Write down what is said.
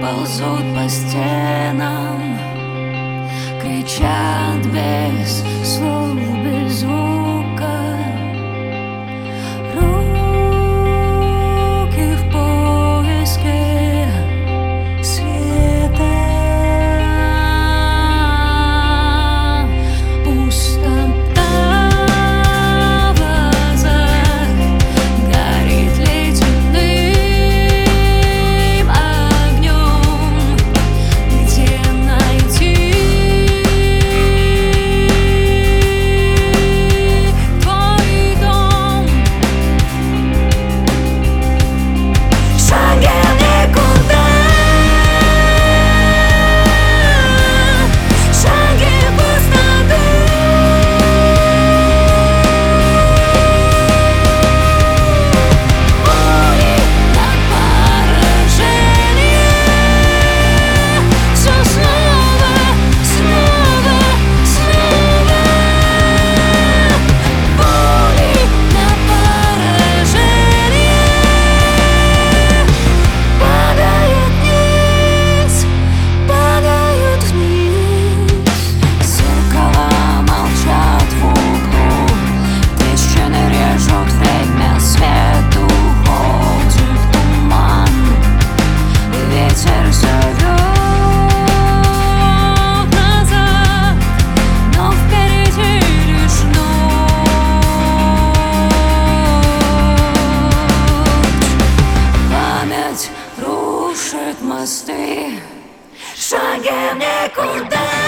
ползут по стенам, кричат без слов, без звука. Руки в поиске света. Пустота в глазах горит ледяным огнем. Где найти твой дом? Шаги в никуда, шаги в пустоту. Пули на поражение. Все снова, снова, снова. Пули на поражение. Падают вниз, падают вниз. Зеркала молчат в углу, трещины режут время, свет уходит в туман. Ветер зовет назад, но впереди лишь ночь. Память рушит мосты, шаги в никуда.